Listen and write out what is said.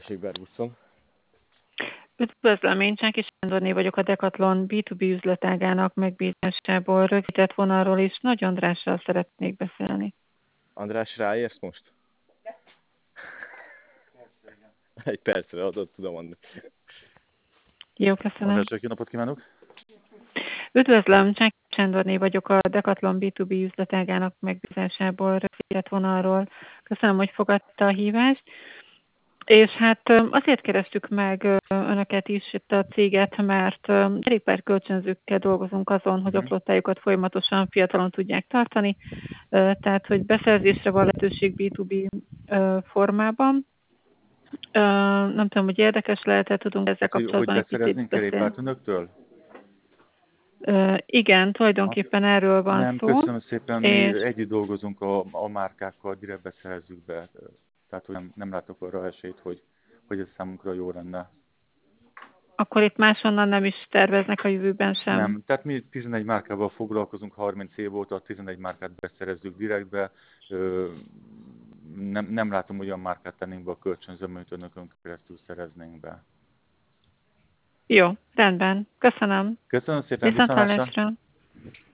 Tessék, Berguszon. Üdvözlöm, én Csáki Sándorné vagyok, a Decathlon B2B üzletágának megbízásából rögzített vonalról is. Nagy Andrással szeretnék beszélni. András, ráérsz most? Egy percre adott, tudom mondani. Jó, köszönöm. András, jó napot kívánok! Üdvözlöm, Csáki Sándorné vagyok, a Decathlon B2B üzletágának megbízásából rögzített vonalról. Köszönöm, hogy fogadta a hívást. És hát azért kerestük meg önöket is, itt a céget, mert kerékpár kölcsönzőkkel dolgozunk azon, hogy a flottájukat folyamatosan fiatalon tudják tartani, tehát hogy beszerzésre van lehetőség B2B formában. Nem tudom, hogy érdekes lehet-e, tudunk ezzel kapcsolatban hogy egy picit beszerezni kerékpárt önöktől? Igen, tulajdonképpen erről van Nem, szó. köszönöm szépen, és... mi együtt dolgozunk a márkákkal, direkt beszerezzük be. Tehát, hogy nem látok arra esélyt, hogy ez számunkra jó lenne. Akkor itt máshonnan nem is terveznek a jövőben sem? Nem, tehát mi 11 márkával foglalkozunk 30 év óta, 11 márkát beszerezzük direktbe. Nem látom, hogy olyan márkát tennénk be a kölcsönzőben, amit önökön keresztül szereznénk be. Jó, rendben. Köszönöm. Köszönöm szépen, Viszonthallásra.